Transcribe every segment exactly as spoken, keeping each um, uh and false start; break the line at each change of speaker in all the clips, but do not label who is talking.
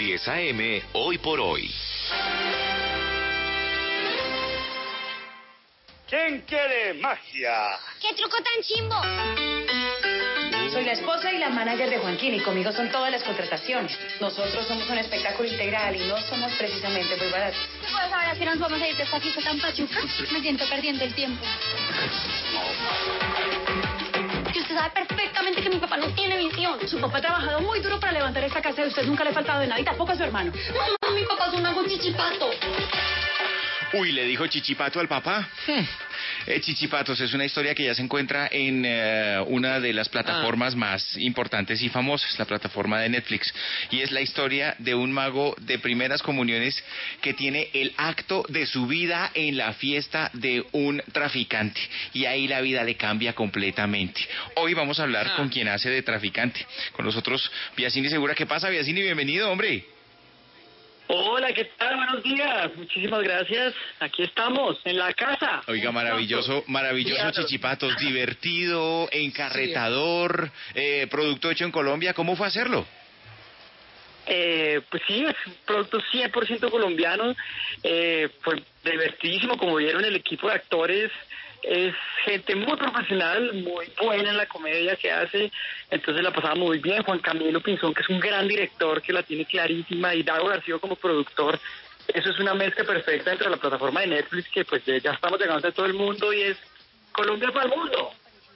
diez A M, Hoy por Hoy.
¿Quién quiere magia?
¡Qué truco tan chimbo!
Soy la esposa y la manager de Joaquín y conmigo son todas las contrataciones. Nosotros somos un espectáculo integral y no somos precisamente muy baratos.
Pues ahora sí nos vamos a ir de esta fiesta tan pachuca. Me siento perdiendo el tiempo. Y usted sabe perfectamente que mi papá no tiene visión.
Su papá ha trabajado muy duro para levantar esta casa y a usted nunca le ha faltado de nada y tampoco a su hermano.
Mamá, mi papá es un mago chichipato.
Uy, ¿le dijo chichipato al papá? Hmm. Eh, Chichipatos es una historia que ya se encuentra en eh, una de las plataformas ah. más importantes y famosas, la plataforma de Netflix. Y es la historia de un mago de primeras comuniones que tiene el acto de su vida en la fiesta de un traficante. Y ahí la vida le cambia completamente. Hoy vamos a hablar ah. con quien hace de traficante. Con nosotros, Biasini Segura. ¿Qué pasa, Biasini? Bienvenido, hombre.
Hola, ¿qué tal? Buenos días. Muchísimas gracias. Aquí estamos, en la casa.
Oiga, maravilloso, maravilloso Chichipatos. Divertido, encarretador, eh, producto hecho en Colombia. ¿Cómo fue hacerlo?
Eh, pues sí, es un producto cien por ciento colombiano. Eh, fue divertidísimo, como vieron, el equipo de actores es gente muy profesional, muy buena en la comedia que hace, entonces la pasaba muy bien. Juan Camilo Pinzón, que es un gran director, que la tiene clarísima, y Dago García como productor. Eso es una mezcla perfecta entre la plataforma de Netflix, que pues ya estamos llegando a todo el mundo, y es Colombia para el mundo.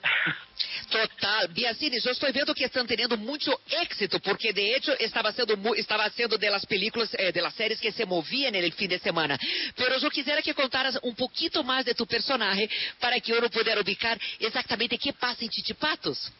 Total. Biasini, yo estoy viendo que están teniendo mucho éxito, porque de hecho estaba siendo, estaba siendo de las películas, eh, de las series que se movían en el fin de semana. Pero yo quisiera que contaras un poquito más de tu personaje para que uno pudiera ubicar exactamente qué pasa en Chichipatos.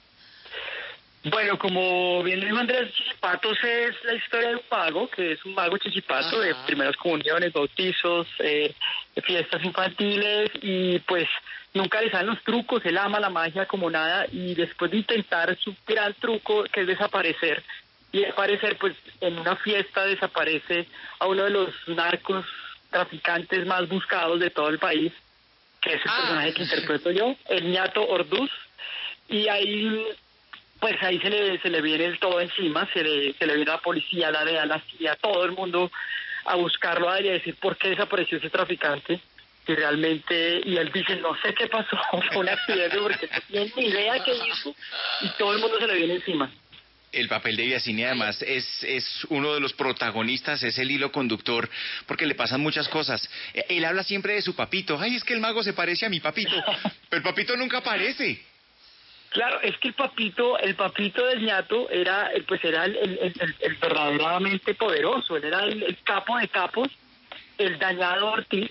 Bueno, como bien dijo Andrés, Chichipatos es la historia de un mago, que es un mago chichipato. Ajá. De primeras comuniones, bautizos, eh, fiestas infantiles, y pues nunca le salen los trucos. Él ama la magia como nada, y después de intentar su gran truco, que es desaparecer, y aparecer, pues en una fiesta desaparece a uno de los narcos traficantes más buscados de todo el país, que es el ah. personaje que interpreto yo, el ñato Orduz, y ahí... pues ahí se le se le viene todo encima, se le se le viene la policía, la D E A, la C I A, todo el mundo a buscarlo a él y a decir por qué desapareció ese traficante, y realmente, y él dice, no sé qué pasó, fue un accidente porque no tiene ni idea qué hizo, y todo el mundo se le viene encima.
El papel de Biasini además es, es uno de los protagonistas, es el hilo conductor, porque le pasan muchas cosas. Él habla siempre de su papito. Ay, es que el mago se parece a mi papito, pero el papito nunca aparece.
Claro, es que el papito, el papito del ñato era, pues era el, el, el, el verdaderamente poderoso, él era el, el capo de capos, el dañado Ortiz,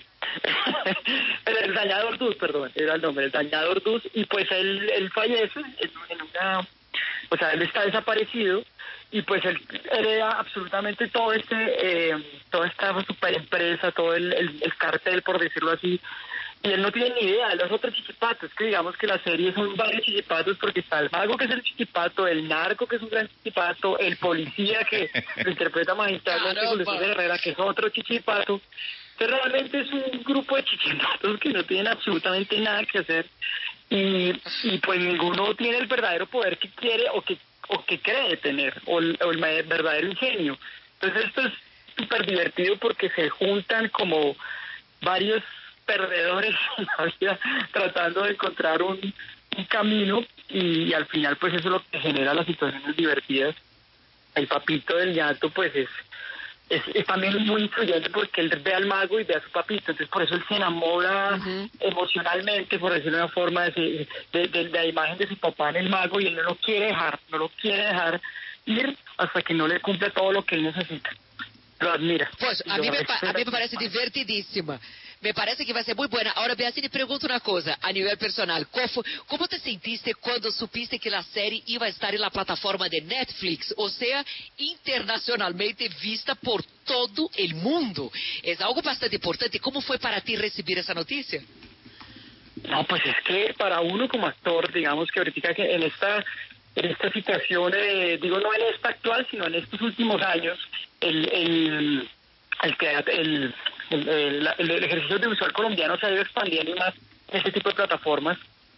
el, el dañado Orduz, perdón, era el nombre, el dañado Orduz, y pues él, él fallece en, en una, o sea, él está desaparecido, y pues él hereda absolutamente todo este, eh, toda esta super empresa, todo el, el, el cartel, por decirlo así. Y él no tiene ni idea de los otros chichipatos, que digamos que la serie son varios chichipatos, porque está el mago, que es el chichipato, el narco, que es un gran chichipato, el policía, que lo interpreta magistralmente Julio César Herrera, que es otro chichipato. Entonces realmente es un grupo de chichipatos que no tienen absolutamente nada que hacer, y, y pues ninguno tiene el verdadero poder que quiere o que o que cree tener, o el, o el verdadero ingenio. Entonces esto es súper divertido porque se juntan como varios perdedores en la vida tratando de encontrar un, un camino, y, y al final pues eso es lo que genera las situaciones divertidas. El papito del ñato pues es, es, es también muy influyente porque él ve al mago y ve a su papito, entonces por eso él se enamora uh-huh. emocionalmente, por decirlo de una forma, de, de, de, de la imagen de su papá en el mago, y él no lo quiere dejar, no lo quiere dejar ir hasta que no le cumple todo lo que él necesita. Lo admira.
Pues a mí, me, a mí me parece divertidísima. Me parece que vai ser muito boa. Agora, Biasini, pergunta uma coisa, a nível personal. Foi, como te sentiste quando supiste que a série ia estar na plataforma de Netflix, ou seja, internacionalmente vista por todo o mundo? É algo bastante importante. Como foi para ti receber essa notícia?
No, pues es que para uno como actor, digamos que ahorita que en esta, en esta situación, eh, digo no en esta actual, sino en estos últimos años, el... el El, el, el, el, el ejercicio audiovisual colombiano se ha ido expandiendo más en este tipo de plataformas,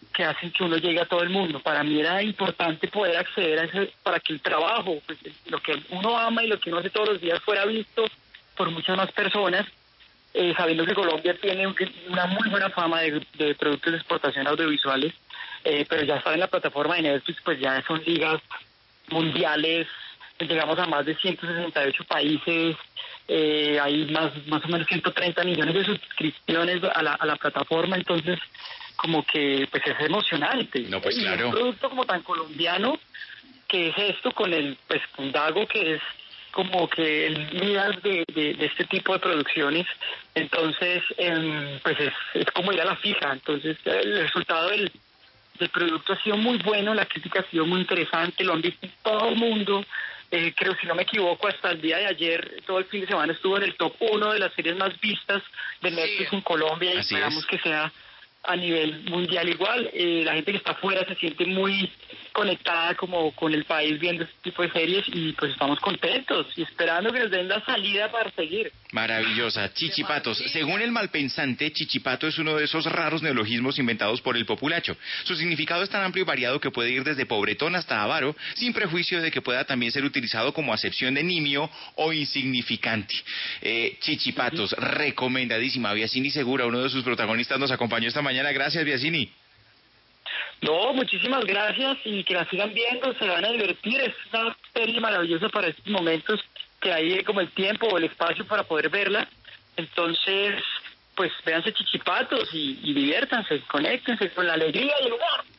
que hacen que uno llegue a todo el mundo. Para mí era importante poder acceder a ese, para que el trabajo, pues, lo que uno ama y lo que uno hace todos los días fuera visto por muchas más personas, eh, sabiendo que Colombia tiene un, una muy buena fama de, de productos de exportación audiovisuales, eh, pero ya está en la plataforma de Netflix, pues ya son ligas mundiales, llegamos a más de ciento sesenta y ocho países, eh, hay más más o menos ciento treinta millones de suscripciones a la, a la plataforma, entonces como que pues es emocionante.
No, pues
y
claro.
un producto como tan colombiano que es esto con el pues con Dago, que es como que el líder de, de, de este tipo de producciones, entonces eh, pues es, es como ir a la fija, entonces el resultado del El producto ha sido muy bueno, la crítica ha sido muy interesante, lo han visto todo el mundo. Eh, creo, si no me equivoco, hasta el día de ayer, todo el fin de semana estuvo en el top uno de las series más vistas de Netflix
Sí.
en Colombia y
Así
esperamos
es.
que sea a nivel mundial igual. Eh, la gente que está afuera se siente muy conectada como con el país viendo este tipo de series y pues estamos contentos y esperando que nos den la salida para seguir.
Maravillosa. Chichipatos. Según el malpensante, chichipato es uno de esos raros neologismos inventados por el populacho. Su significado es tan amplio y variado que puede ir desde pobretón hasta avaro, sin prejuicio de que pueda también ser utilizado como acepción de nimio o insignificante. Eh, chichipatos, recomendadísima. Biasini Segura, uno de sus protagonistas, nos acompañó esta mañana. Gracias, Biasini.
No, muchísimas gracias y que la sigan viendo, se van a divertir, es una serie maravillosa para estos momentos que hay como el tiempo o el espacio para poder verla, entonces pues véanse Chichipatos y, y diviértanse, conéctense con la alegría y el humor.